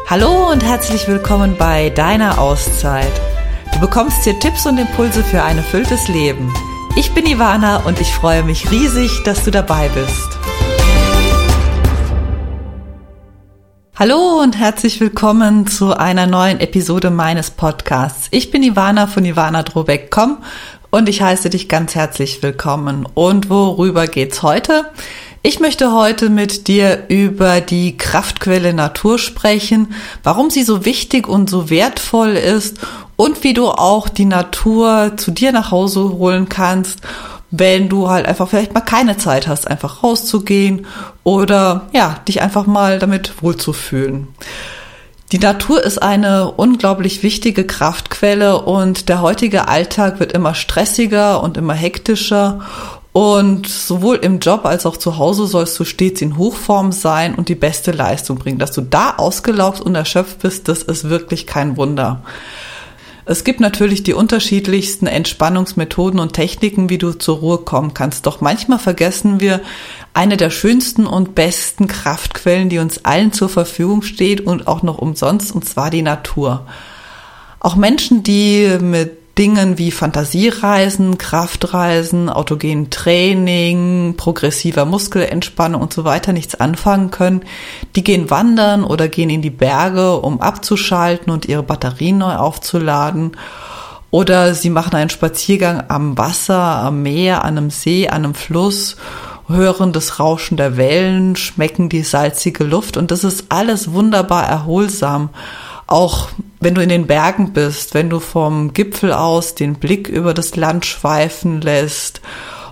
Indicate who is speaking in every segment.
Speaker 1: Hallo und herzlich willkommen bei Deiner Auszeit. Du bekommst hier Tipps und Impulse für ein erfülltes Leben. Ich bin Ivana und ich freue mich riesig, dass du dabei bist. Hallo und herzlich willkommen zu einer neuen Episode meines Podcasts. Ich bin Ivana von ivanadrobeck.com und ich heiße dich ganz herzlich willkommen. Und worüber geht's heute? Ich möchte heute mit dir über die Kraftquelle Natur sprechen, warum sie so wichtig und so wertvoll ist und wie du auch die Natur zu dir nach Hause holen kannst, wenn du halt einfach vielleicht mal keine Zeit hast, einfach rauszugehen oder dich einfach mal damit wohlzufühlen. Die Natur ist eine unglaublich wichtige Kraftquelle und der heutige Alltag wird immer stressiger und immer hektischer. Und sowohl im Job als auch zu Hause sollst du stets in Hochform sein und die beste Leistung bringen. Dass du da ausgelaugt und erschöpft bist, das ist wirklich kein Wunder. Es gibt natürlich die unterschiedlichsten Entspannungsmethoden und Techniken, wie du zur Ruhe kommen kannst. Doch manchmal vergessen wir eine der schönsten und besten Kraftquellen, die uns allen zur Verfügung steht und auch noch umsonst, und zwar die Natur. Auch Menschen, die mit Dingen wie Fantasiereisen, Kraftreisen, autogenen Training, progressiver Muskelentspannung und so weiter nichts anfangen können, die gehen wandern oder gehen in die Berge, um abzuschalten und ihre Batterien neu aufzuladen. Oder sie machen einen Spaziergang am Wasser, am Meer, an einem See, an einem Fluss, hören das Rauschen der Wellen, schmecken die salzige Luft und das ist alles wunderbar erholsam. Auch wenn du in den Bergen bist, wenn du vom Gipfel aus den Blick über das Land schweifen lässt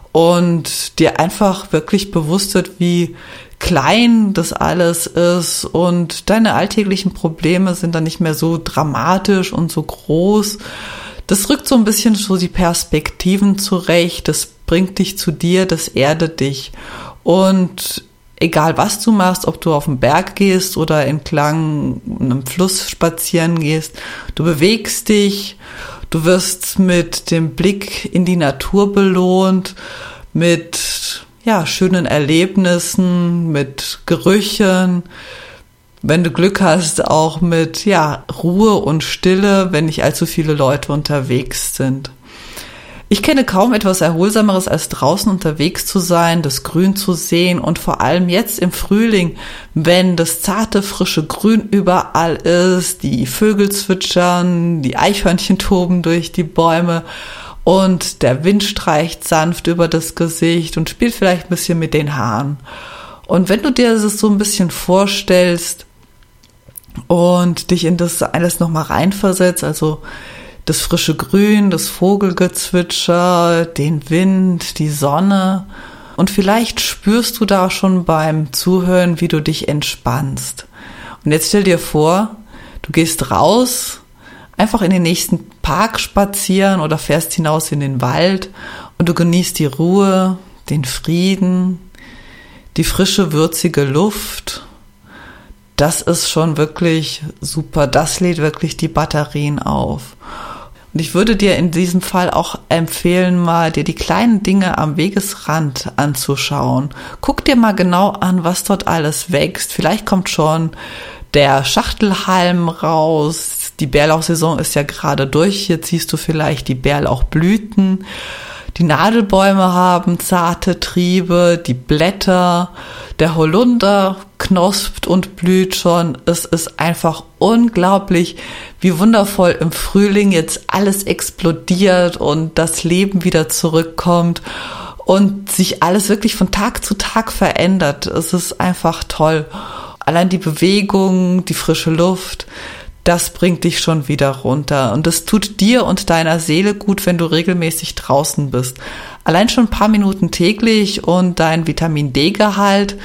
Speaker 1: und dir einfach wirklich bewusst wird, wie klein das alles ist und deine alltäglichen Probleme sind dann nicht mehr so dramatisch und so groß. Das rückt so ein bisschen so die Perspektiven zurecht, das bringt dich zu dir, das erdet dich. Und egal was du machst, ob du auf den Berg gehst oder entlang einem Fluss spazieren gehst, du bewegst dich, du wirst mit dem Blick in die Natur belohnt, mit schönen Erlebnissen, mit Gerüchen, wenn du Glück hast, auch mit Ruhe und Stille, wenn nicht allzu viele Leute unterwegs sind. Ich kenne kaum etwas Erholsameres, als draußen unterwegs zu sein, das Grün zu sehen und vor allem jetzt im Frühling, wenn das zarte, frische Grün überall ist, die Vögel zwitschern, die Eichhörnchen toben durch die Bäume und der Wind streicht sanft über das Gesicht und spielt vielleicht ein bisschen mit den Haaren. Und wenn du dir das so ein bisschen vorstellst und dich in das alles nochmal reinversetzt, also das frische Grün, das Vogelgezwitscher, den Wind, die Sonne. Und vielleicht spürst du da schon beim Zuhören, wie du dich entspannst. Und jetzt stell dir vor, du gehst raus, einfach in den nächsten Park spazieren oder fährst hinaus in den Wald und du genießt die Ruhe, den Frieden, die frische, würzige Luft. Das ist schon wirklich super. Das lädt wirklich die Batterien auf. Und ich würde dir in diesem Fall auch empfehlen, mal dir die kleinen Dinge am Wegesrand anzuschauen. Guck dir mal genau an, was dort alles wächst. Vielleicht kommt schon der Schachtelhalm raus. Die Bärlauchsaison ist ja gerade durch. Hier siehst du vielleicht die Bärlauchblüten. Die Nadelbäume haben zarte Triebe, die Blätter, der Holunder knospt und blüht schon. Es ist einfach unglaublich, wie wundervoll im Frühling jetzt alles explodiert und das Leben wieder zurückkommt und sich alles wirklich von Tag zu Tag verändert. Es ist einfach toll. Allein die Bewegung, die frische Luft, das bringt dich schon wieder runter. Und es tut dir und deiner Seele gut, wenn du regelmäßig draußen bist. Allein schon ein paar Minuten täglich und dein Vitamin-D-Gehalt,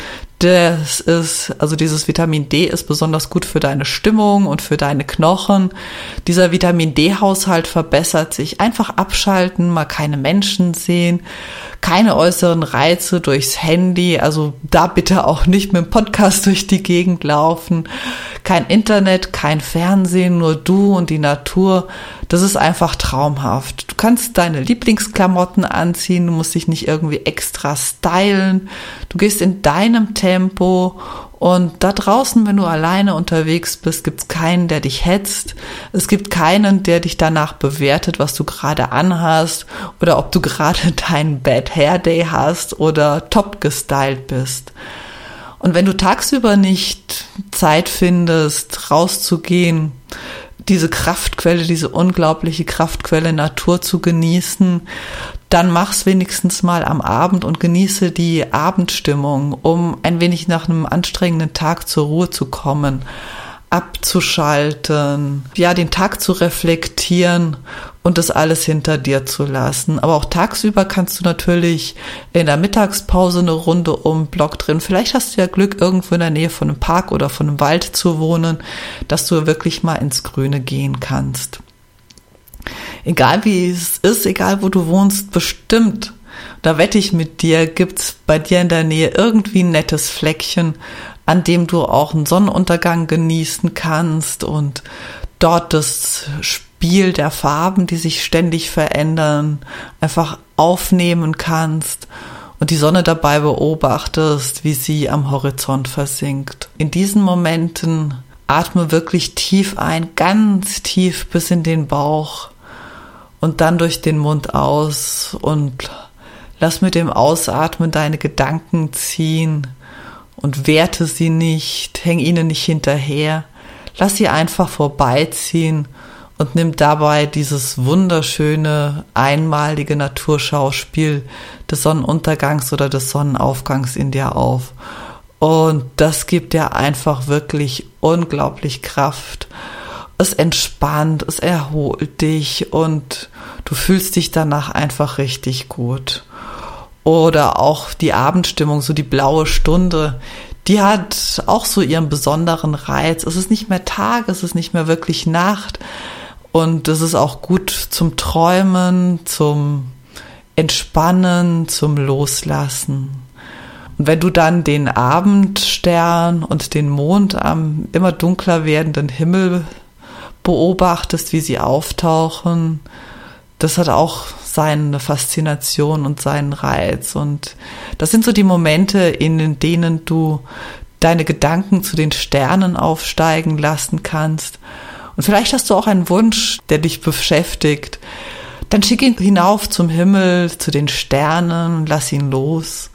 Speaker 1: dieses Vitamin D ist besonders gut für deine Stimmung und für deine Knochen. Dieser Vitamin-D-Haushalt verbessert sich. Einfach abschalten, mal keine Menschen sehen, keine äußeren Reize durchs Handy, also da bitte auch nicht mit dem Podcast durch die Gegend laufen. Kein Internet, kein Fernsehen, nur du und die Natur. Das ist einfach traumhaft. Du kannst deine Lieblingsklamotten anziehen, du musst dich nicht irgendwie extra stylen. Du gehst in deinem Tempo Und da draußen, wenn du alleine unterwegs bist, gibt's keinen, der dich hetzt. Es gibt keinen, der dich danach bewertet, was du gerade anhast oder ob du gerade deinen Bad Hair Day hast oder top gestylt bist. Und wenn du tagsüber nicht Zeit findest, rauszugehen, diese Kraftquelle, diese unglaubliche Kraftquelle Natur zu genießen, dann mach's wenigstens mal am Abend und genieße die Abendstimmung, um ein wenig nach einem anstrengenden Tag zur Ruhe zu kommen, abzuschalten, ja, den Tag zu reflektieren und das alles hinter dir zu lassen. Aber auch tagsüber kannst du natürlich in der Mittagspause eine Runde um den Block drehen. Vielleicht hast du ja Glück, irgendwo in der Nähe von einem Park oder von einem Wald zu wohnen, dass du wirklich mal ins Grüne gehen kannst. Egal wie es ist, egal wo du wohnst, bestimmt, da wette ich mit dir, gibt's bei dir in der Nähe irgendwie ein nettes Fleckchen, an dem du auch einen Sonnenuntergang genießen kannst und dort das Spiel der Farben, die sich ständig verändern, einfach aufnehmen kannst und die Sonne dabei beobachtest, wie sie am Horizont versinkt. In diesen Momenten atme wirklich tief ein, ganz tief bis in den Bauch und dann durch den Mund aus und lass mit dem Ausatmen deine Gedanken ziehen und werte sie nicht, häng ihnen nicht hinterher. Lass sie einfach vorbeiziehen und nimm dabei dieses wunderschöne, einmalige Naturschauspiel des Sonnenuntergangs oder des Sonnenaufgangs in dir auf. Und das gibt dir einfach wirklich unglaublich Kraft. Es entspannt, es erholt dich und du fühlst dich danach einfach richtig gut. Oder auch die Abendstimmung, so die blaue Stunde, die hat auch so ihren besonderen Reiz. Es ist nicht mehr Tag, es ist nicht mehr wirklich Nacht und es ist auch gut zum Träumen, zum Entspannen, zum Loslassen. Und wenn du dann den Abendstern und den Mond am immer dunkler werdenden Himmel beobachtest, wie sie auftauchen, das hat auch seine Faszination und seinen Reiz. Und das sind so die Momente, in denen du deine Gedanken zu den Sternen aufsteigen lassen kannst. Und vielleicht hast du auch einen Wunsch, der dich beschäftigt. Dann schick ihn hinauf zum Himmel, zu den Sternen und lass ihn los.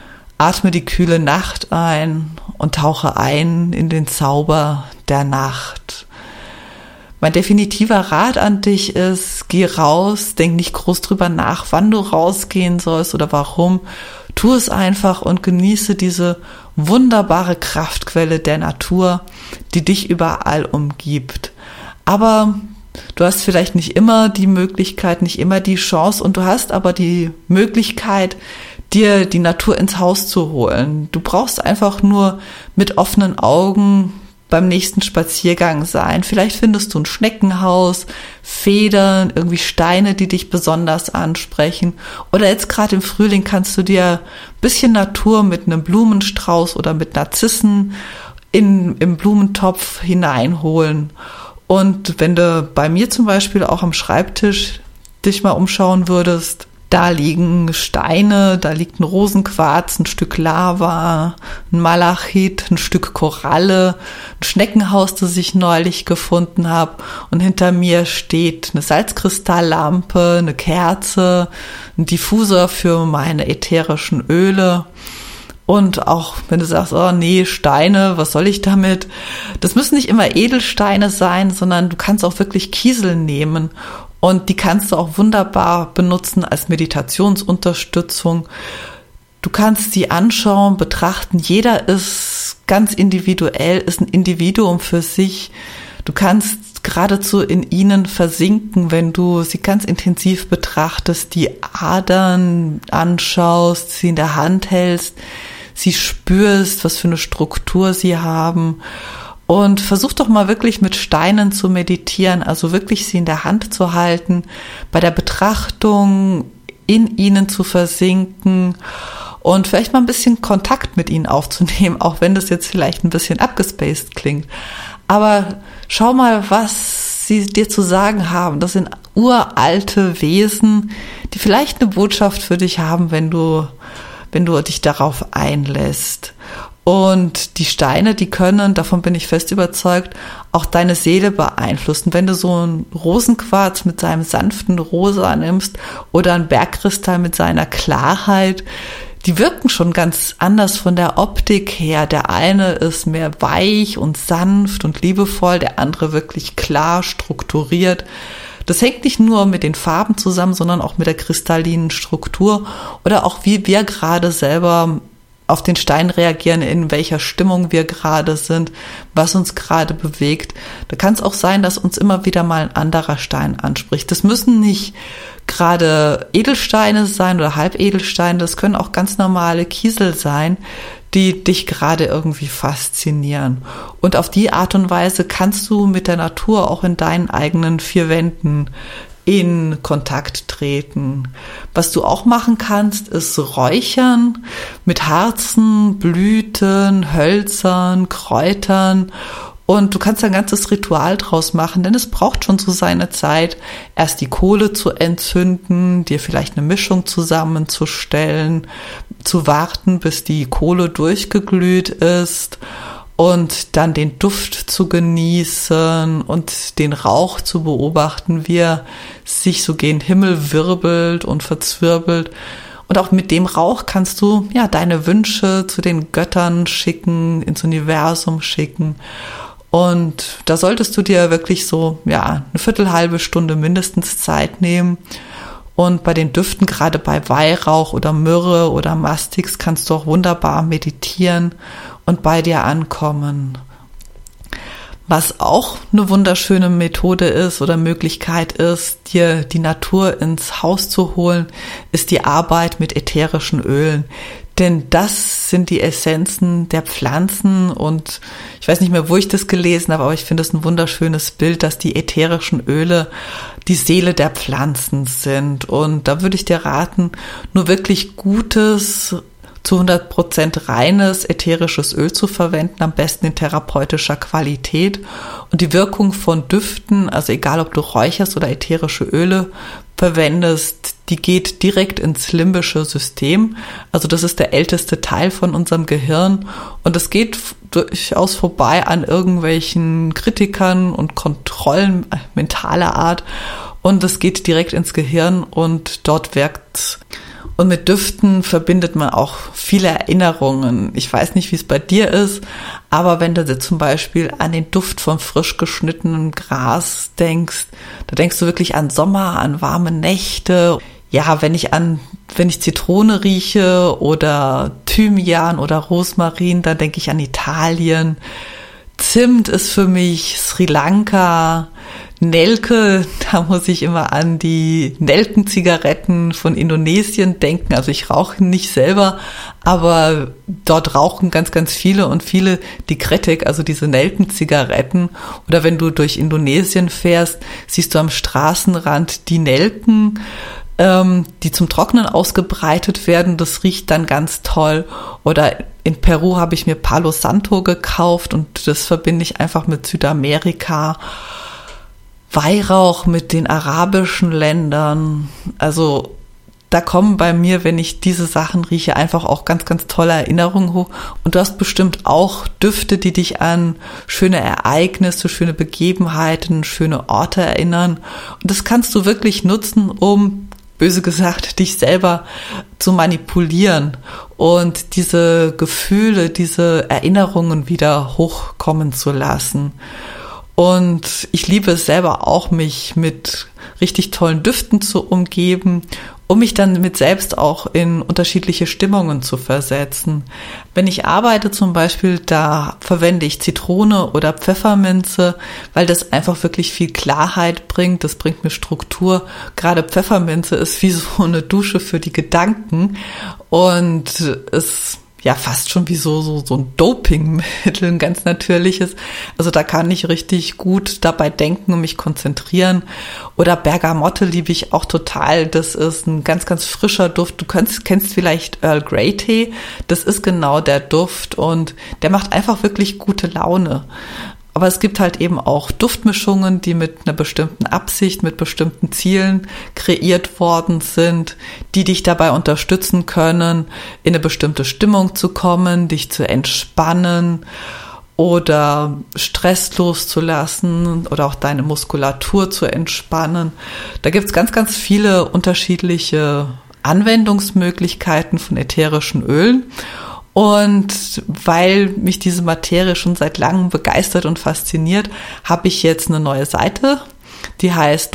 Speaker 1: Atme die kühle Nacht ein und tauche ein in den Zauber der Nacht. Mein definitiver Rat an dich ist, geh raus, denk nicht groß drüber nach, wann du rausgehen sollst oder warum. Tu es einfach und genieße diese wunderbare Kraftquelle der Natur, die dich überall umgibt. Aber du hast vielleicht nicht immer die Möglichkeit, nicht immer die Chance und du hast aber die Möglichkeit, dir die Natur ins Haus zu holen. Du brauchst einfach nur mit offenen Augen beim nächsten Spaziergang sein. Vielleicht findest du ein Schneckenhaus, Federn, irgendwie Steine, die dich besonders ansprechen. Oder jetzt gerade im Frühling kannst du dir ein bisschen Natur mit einem Blumenstrauß oder mit Narzissen im Blumentopf hineinholen. Und wenn du bei mir zum Beispiel auch am Schreibtisch dich mal umschauen würdest, da liegen Steine, da liegt ein Rosenquarz, ein Stück Lava, ein Malachit, ein Stück Koralle, ein Schneckenhaus, das ich neulich gefunden habe. Und hinter mir steht eine Salzkristalllampe, eine Kerze, ein Diffusor für meine ätherischen Öle. Und auch wenn du sagst, oh nee, Steine, was soll ich damit? Das müssen nicht immer Edelsteine sein, sondern du kannst auch wirklich Kiesel nehmen. Und die kannst du auch wunderbar benutzen als Meditationsunterstützung. Du kannst sie anschauen, betrachten. Jeder ist ganz individuell, ist ein Individuum für sich. Du kannst geradezu in ihnen versinken, wenn du sie ganz intensiv betrachtest, die Adern anschaust, sie in der Hand hältst, sie spürst, was für eine Struktur sie haben. Und versuch doch mal wirklich mit Steinen zu meditieren, also wirklich sie in der Hand zu halten, bei der Betrachtung in ihnen zu versinken und vielleicht mal ein bisschen Kontakt mit ihnen aufzunehmen, auch wenn das jetzt vielleicht ein bisschen abgespaced klingt. Aber schau mal, was sie dir zu sagen haben. Das sind uralte Wesen, die vielleicht eine Botschaft für dich haben, wenn du dich darauf einlässt. Und die Steine, die können, davon bin ich fest überzeugt, auch deine Seele beeinflussen. Wenn du so einen Rosenquarz mit seinem sanften Rosa nimmst oder einen Bergkristall mit seiner Klarheit, die wirken schon ganz anders von der Optik her. Der eine ist mehr weich und sanft und liebevoll, der andere wirklich klar, strukturiert. Das hängt nicht nur mit den Farben zusammen, sondern auch mit der kristallinen Struktur oder auch wie wir gerade selber auf den Stein reagieren, in welcher Stimmung wir gerade sind, was uns gerade bewegt. Da kann es auch sein, dass uns immer wieder mal ein anderer Stein anspricht. Das müssen nicht gerade Edelsteine sein oder Halbedelsteine, das können auch ganz normale Kiesel sein, die dich gerade irgendwie faszinieren. Und auf die Art und Weise kannst du mit der Natur auch in deinen eigenen vier Wänden in Kontakt treten. Was du auch machen kannst, ist Räuchern mit Harzen, Blüten, Hölzern, Kräutern. Und du kannst ein ganzes Ritual draus machen, denn es braucht schon so seine Zeit, erst die Kohle zu entzünden, dir vielleicht eine Mischung zusammenzustellen, zu warten, bis die Kohle durchgeglüht ist und dann den Duft zu genießen und den Rauch zu beobachten, wie er sich so gen Himmel wirbelt und verzwirbelt. Und auch mit dem Rauch kannst du ja deine Wünsche zu den Göttern schicken, ins Universum schicken. Und da solltest du dir wirklich so, ja, eine viertelhalbe Stunde mindestens Zeit nehmen. Und bei den Düften, gerade bei Weihrauch oder Myrrhe oder Mastix, kannst du auch wunderbar meditieren und bei dir ankommen. Was auch eine wunderschöne Methode ist oder Möglichkeit ist, dir die Natur ins Haus zu holen, ist die Arbeit mit ätherischen Ölen. Denn das sind die Essenzen der Pflanzen und ich weiß nicht mehr, wo ich das gelesen habe, aber ich finde es ein wunderschönes Bild, dass die ätherischen Öle die Seele der Pflanzen sind. Und da würde ich dir raten, nur wirklich gutes, zu 100% reines ätherisches Öl zu verwenden, am besten in therapeutischer Qualität. Und die Wirkung von Düften, also egal ob du räucherst oder ätherische Öle verwendest, die geht direkt ins limbische System. Also das ist der älteste Teil von unserem Gehirn und es geht durchaus vorbei an irgendwelchen Kritikern und Kontrollen mentaler Art und es geht direkt ins Gehirn und dort wirkt's. Und mit Düften verbindet man auch viele Erinnerungen. Ich weiß nicht, wie es bei dir ist, aber wenn du dir zum Beispiel an den Duft von frisch geschnittenem Gras denkst, da denkst du wirklich an Sommer, an warme Nächte. Ja, wenn ich Zitrone rieche oder Thymian oder Rosmarin, dann denke ich an Italien. Zimt ist für mich Sri Lanka. Nelke, da muss ich immer an die Nelkenzigaretten von Indonesien denken. Also ich rauche nicht selber, aber dort rauchen ganz, ganz viele und viele die Kretek, also diese Nelkenzigaretten. Oder wenn du durch Indonesien fährst, siehst du am Straßenrand die Nelken, die zum Trocknen ausgebreitet werden. Das riecht dann ganz toll. Oder in Peru habe ich mir Palo Santo gekauft und das verbinde ich einfach mit Südamerika. Weihrauch mit den arabischen Ländern, also da kommen bei mir, wenn ich diese Sachen rieche, einfach auch ganz, ganz tolle Erinnerungen hoch. Und du hast bestimmt auch Düfte, die dich an schöne Ereignisse, schöne Begebenheiten, schöne Orte erinnern. Und das kannst du wirklich nutzen, um, böse gesagt, dich selber zu manipulieren und diese Gefühle, diese Erinnerungen wieder hochkommen zu lassen. Und ich liebe es selber auch, mich mit richtig tollen Düften zu umgeben, um mich dann mit selbst auch in unterschiedliche Stimmungen zu versetzen. Wenn ich arbeite zum Beispiel, da verwende ich Zitrone oder Pfefferminze, weil das einfach wirklich viel Klarheit bringt. Das bringt mir Struktur. Gerade Pfefferminze ist wie so eine Dusche für die Gedanken und es ja fast schon wie so ein Dopingmittel, ein ganz natürliches. Also da kann ich richtig gut dabei denken und mich konzentrieren. Oder Bergamotte liebe ich auch total. Das ist ein ganz, ganz frischer Duft. Du kennst vielleicht Earl Grey Tee. Das ist genau der Duft und der macht einfach wirklich gute Laune. Aber es gibt halt eben auch Duftmischungen, die mit einer bestimmten Absicht, mit bestimmten Zielen kreiert worden sind, die dich dabei unterstützen können, in eine bestimmte Stimmung zu kommen, dich zu entspannen oder Stress loszulassen oder auch deine Muskulatur zu entspannen. Da gibt's ganz, ganz viele unterschiedliche Anwendungsmöglichkeiten von ätherischen Ölen. Und weil mich diese Materie schon seit langem begeistert und fasziniert, habe ich jetzt eine neue Seite, die heißt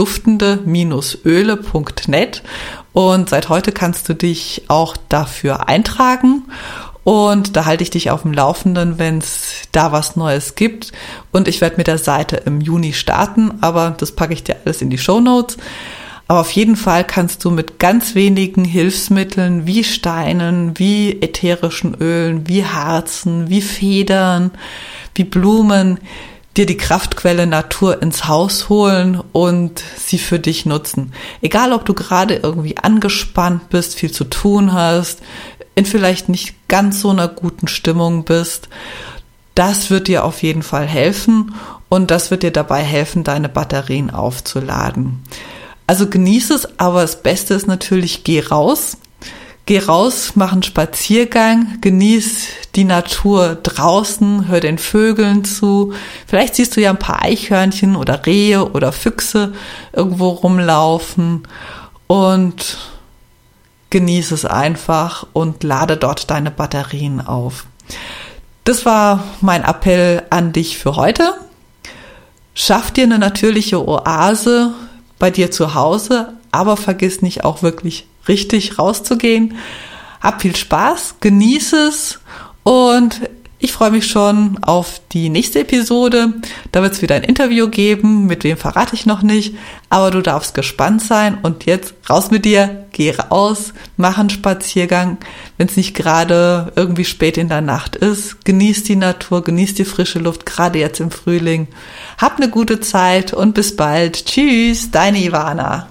Speaker 1: duftende-öle.net und seit heute kannst du dich auch dafür eintragen und da halte ich dich auf dem Laufenden, wenn es da was Neues gibt und ich werde mit der Seite im Juni starten, aber das packe ich dir alles in die Shownotes. Aber auf jeden Fall kannst du mit ganz wenigen Hilfsmitteln wie Steinen, wie ätherischen Ölen, wie Harzen, wie Federn, wie Blumen dir die Kraftquelle Natur ins Haus holen und sie für dich nutzen. Egal, ob du gerade irgendwie angespannt bist, viel zu tun hast, in vielleicht nicht ganz so einer guten Stimmung bist, das wird dir auf jeden Fall helfen und das wird dir dabei helfen, deine Batterien aufzuladen. Also genieße es, aber das Beste ist natürlich, geh raus, mach einen Spaziergang, genieß die Natur draußen, hör den Vögeln zu. Vielleicht siehst du ja ein paar Eichhörnchen oder Rehe oder Füchse irgendwo rumlaufen und genieße es einfach und lade dort deine Batterien auf. Das war mein Appell an dich für heute. Schaff dir eine natürliche Oase bei dir zu Hause, aber vergiss nicht auch wirklich richtig rauszugehen. Hab viel Spaß, genieße es und ich freue mich schon auf die nächste Episode. Da wird es wieder ein Interview geben, mit wem verrate ich noch nicht, aber du darfst gespannt sein und jetzt raus mit dir, geh raus, mach einen Spaziergang, wenn es nicht gerade irgendwie spät in der Nacht ist, genieß die Natur, genieß die frische Luft, gerade jetzt im Frühling. Hab eine gute Zeit und bis bald. Tschüss, deine Ivana.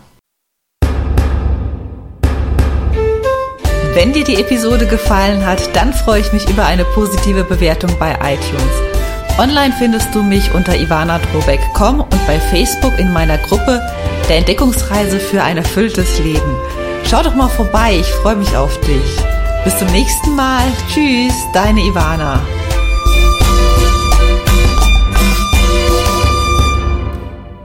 Speaker 1: Wenn dir die Episode gefallen hat, dann freue ich mich über eine positive Bewertung bei iTunes. Online findest du mich unter ivanadrobeck.com und bei Facebook in meiner Gruppe der Entdeckungsreise für ein erfülltes Leben. Schau doch mal vorbei, ich freue mich auf dich. Bis zum nächsten Mal. Tschüss, deine Ivana.